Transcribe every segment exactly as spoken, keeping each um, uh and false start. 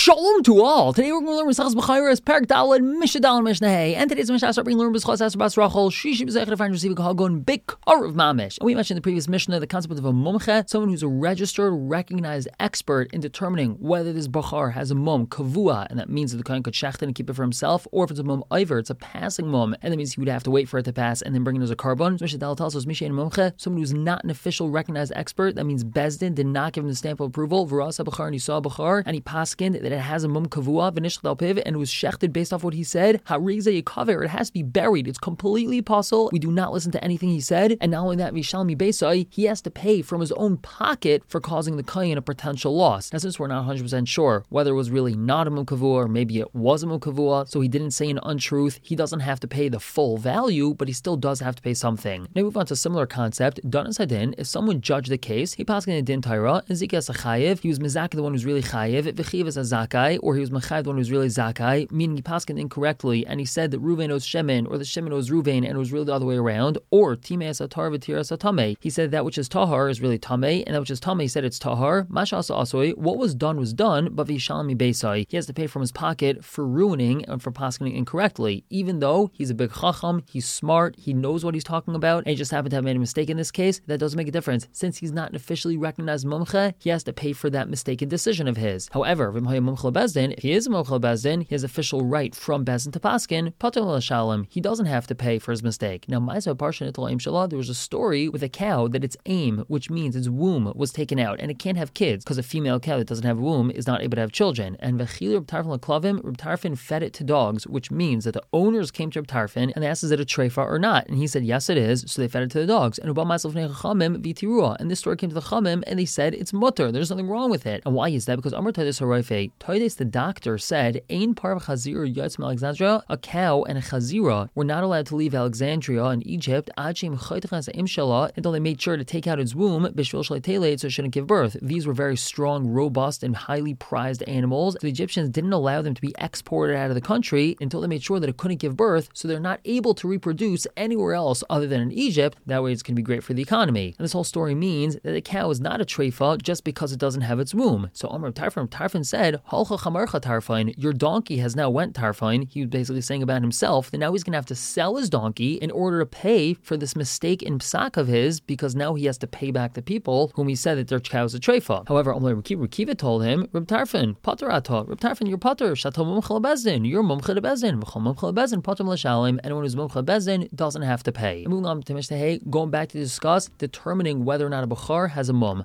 Shalom to all. Today we're going to learn Mesachas B'chayros, Perek Daled, Mishnah Daled, Mishnah Hey. And today's Mishnah we're going to learn B'schos Asher Bas Rachel, Shishi B'zechad Find Receiving Hagon Big Karev Mamish. And we mentioned in the previous Mishnah the concept of a mumche, someone who's a registered, recognized expert in determining whether this bachar has a mum kavua, and that means that the kohen could shecht it and keep it for himself, or if it's a mum iver, it's a passing mum, and that means he would have to wait for it to pass and then bring it as a carbon. So Mishnah Daled tells us Mishay and mumche, someone who's not an official recognized expert. That means Bezdin did not give him the stamp of approval. V'rasa bachar, and he saw a bachar, and he paskined that it has a mum kavua v'nishchet al piv, and it was shechted based off what he said. Hariza yikaver, it has to be buried. It's completely possible. We do not listen to anything he said, and not only that, vishalmi beisai, he has to pay from his own pocket for causing the kohen a potential loss. Now, since we're not one hundred percent sure whether it was really not a mum kavua or maybe it was a mum kavua, so he didn't say an untruth, he doesn't have to pay the full value, but he still does have to pay something. Now we move on to a similar concept. Danas hadin, if someone judged the case, he passed in a din taira, and zikas a chayiv, he was mizak the one who's really chayiv, v'chiv is a zakai, or he was mechayiv the one who's really zakai, meaning he passed incorrectly, and he said that Ruvain owes Shemin, or the Shemin owes Ruvain, and it was really the other way around, or timei asatar v'tira asatame, he said that which is tahar is really tamei, and that which is tamei, he said it's tahar. Masha asa asoi, what was done was done, but vishalmi beisai, he has to pay from his pocket for ruining and for passing incorrectly, even though he's a big chacham, he's smart, he knows what he's talking about, and he just happened to have made a mistake in this case. That doesn't make a difference. Since he's not an officially recognized mumche, he has to pay for that mistaken decision of his. However, if he is a mumche bezdin, he has official right from bezdin to paskin, pater l'shalom, he doesn't have to pay for his mistake. Now, there was a story with a cow that its aim, which means its womb, was taken out, and it can't have kids, because a female cow that doesn't have a womb is not able to have children. And Vechil Reb Tarfon l'klavim, Reb Tarfon fed it to dogs, which means that the owners came to Reb Tarfon and they asked, is it a treifa or not? And he said, yes, it is, so they fed it to the dogs. And and this story came to the Chamim, and they said, it's mutter, there's nothing wrong with it. And why is that? Because Amar Taides Harayfe, Taides the doctor said, Ein parv chazir yotz from Alexandria, a cow and a chazira were not allowed to leave Alexandria in Egypt until they made sure to take out its womb, bishvil shalei teled, so it shouldn't give birth. These were very strong, robust, and highly prized animals. So the Egyptians didn't allow them to be exported out of the country until they made sure that it couldn't give birth, so they're not able to reproduce anywhere else other than in Egypt. That way it's going to be great for the economy. And this whole story means that the cow is not a treifa just because it doesn't have its womb. So Amar Tarfon, Tarfon said, Halcha chamarcha tarfin, your donkey has now went tarfin. He was basically saying about himself that now he's going to have to sell his donkey in order to pay for this mistake in psak of his, because now he has to pay back the people whom he said that their cow is a treifa. However, Amar Rekiva told him, Reb Tarfon, pater ato, Reb Tarfon, you're pater, shato mumcha bezdin, you're mumcha de bezdin, v'chol mumcha bezdin, pater l'shalim, anyone who's mumcha bezdin doesn't have to pay. And moving on to Mishnah Hey, going back to discuss determining whether or not a bachar has a mum.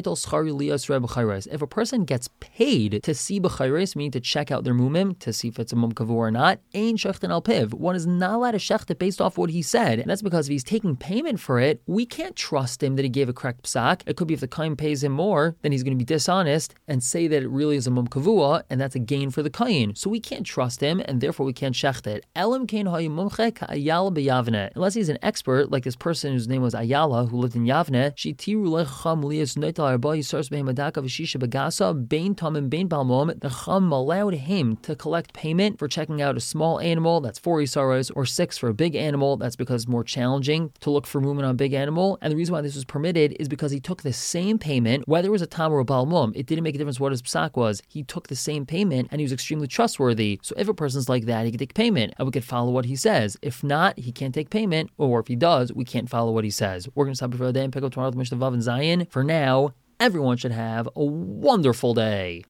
If a person gets paid to see b'chayres, meaning to check out their mumim, to see if it's a mum kavur or not, ein shechten al piv. One is not allowed to shecht it based off what he said. And that's because if he's taking payment for it, we can't trust him that he gave a correct psak. It could be if the kohen pays him more, then he's going to be dishonest and say that it really is a mum kavua, and that's a gain for the kohen. So we can't trust him, and therefore we can't shecht it. Elam kein hayu mumche ka'ayala b'yavne. Unless he's an expert, like this person whose name was Ayala, who lived in Yavne, she tiru lecham lias noital arba yisars behem adaka v'shisha bagasa bein tamim bein balmom. The chum allowed him to collect payment for checking out a small animal, that's four isaros, or six for a big animal. That's because it's more challenging to look for movement on a big animal. And the reason why this was permitted is because he took the same payment, whether it was a tam or a balmom. It didn't make a difference what his psak was. He took the same payment, and he was extremely trustworthy. So if a person's like that, he can take payment, and we could follow what he says. If not, he can't take payment, or if he does, we can't follow what he says. We're going to stop it for the day and pick up tomorrow with Mishnah Vav and Zion. For now, everyone should have a wonderful day.